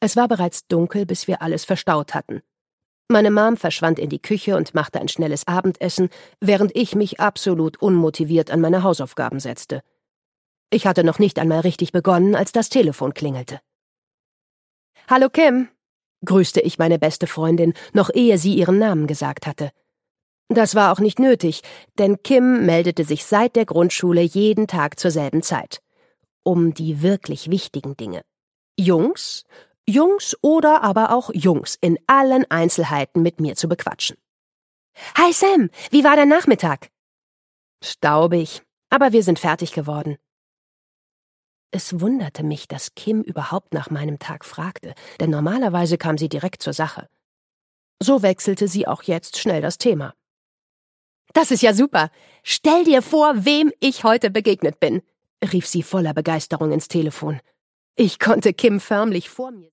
Es war bereits dunkel, bis wir alles verstaut hatten. Meine Mom verschwand in die Küche und machte ein schnelles Abendessen, während ich mich absolut unmotiviert an meine Hausaufgaben setzte. Ich hatte noch nicht einmal richtig begonnen, als das Telefon klingelte. »Hallo Kim«, grüßte ich meine beste Freundin, noch ehe sie ihren Namen gesagt hatte. Das war auch nicht nötig, denn Kim meldete sich seit der Grundschule jeden Tag zur selben Zeit. Um die wirklich wichtigen Dinge. Jungs oder aber auch Jungs in allen Einzelheiten mit mir zu bequatschen. »Hi Sam, wie war dein Nachmittag?« »Staubig, aber wir sind fertig geworden.« Es wunderte mich, dass Kim überhaupt nach meinem Tag fragte, denn normalerweise kam sie direkt zur Sache. So wechselte sie auch jetzt schnell das Thema. »Das ist ja super! Stell dir vor, wem ich heute begegnet bin«, rief sie voller Begeisterung ins Telefon. Ich konnte Kim förmlich vor mir